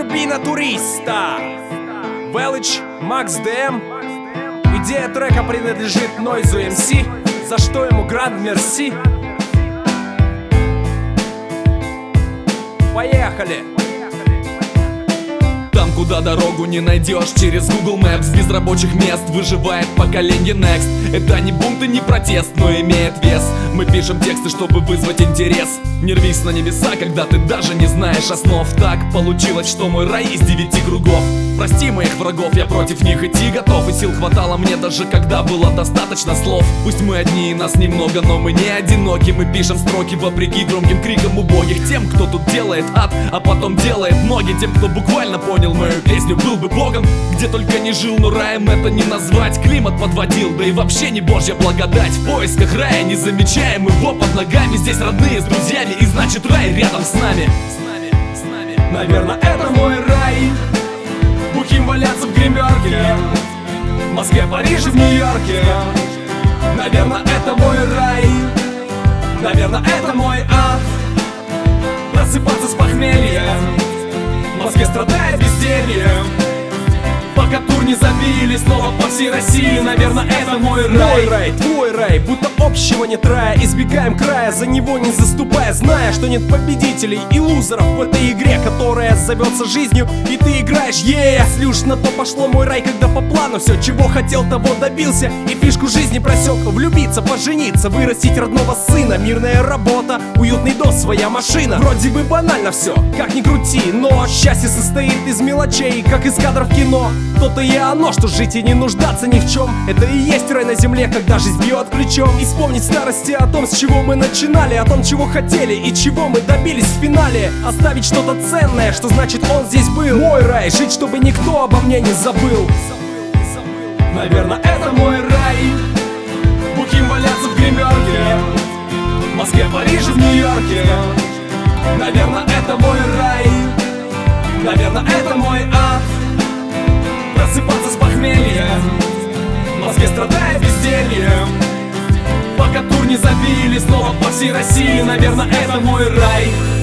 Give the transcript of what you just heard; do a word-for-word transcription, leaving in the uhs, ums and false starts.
турбина туриста. Велич, Макс ДМ. Идея трека принадлежит Нойзу эм си, за что ему гранд мерси. Поехали! Там, куда дорогу не найдешь через Google Maps, без рабочих мест выживает поколение Next. Это не бунт и не протест, но имеет вес. Мы пишем тексты, чтобы вызвать интерес. Не рвись на небеса, когда ты даже не знаешь основ. Так получилось, что мой рай из девяти кругов. Прости моих врагов, я против них идти готов. И сил хватало мне даже когда было достаточно слов. Пусть мы одни и нас немного, но мы не одиноки. Мы пишем строки вопреки громким крикам убогих. Тем, кто тут делает ад, а потом делает ноги. Тем, кто буквально понял мою песню, был бы богом. Где только не жил, но раем это не назвать. Климат подводил, да и вообще не божья благодать. В поисках рая не замечаем его под ногами. Здесь родные с друзьями, и значит рай рядом с нами. Наверное, это мой рай. Бухим валяться в гримерке, в Москве, Париже, в Нью-Йорке. Наверное, это мой рай. Наверное, это мой ад. Просыпаться с похмелья, в Москве страдая бездельем. Пока тур не забили, снова по всей России. Наверное, это мой рай. Мой рай, твой рай, будто общего нет рая. Избегаем края, за него не заступая, зная, что нет победителей и лузеров в этой игре, которая зовется жизнью, и ты играешь, е yeah! Если уж на то пошло, мой рай, когда по плану все, чего хотел, того добился. И фишку жизни просек: влюбиться, пожениться, вырастить родного сына. Мирная работа, уютный дом, своя машина. Вроде бы банально все, как ни крути, но счастье состоит из мелочей, как из кадров кино. То-то и оно, что жить и не нуждаться ни в чем. Это и есть рай на земле, когда жизнь бьет ключом. И вспомнить в старости о том, с чего мы начинали, о том, чего хотели и чего мы добились в финале. Оставить что-то ценное, что значит он здесь был. Мой рай, жить, чтобы никто обо мне не забыл. Наверное, это мой рай. Бухим валяться в гримерке, в Москве, Париже, в Нью-Йорке. Наверное, это мой рай. Наверное, это мой ад. Просыпаться с похмелья, в Москве страдая бездельем. Пока тур не забили, снова по всей России. Наверное, это мой рай.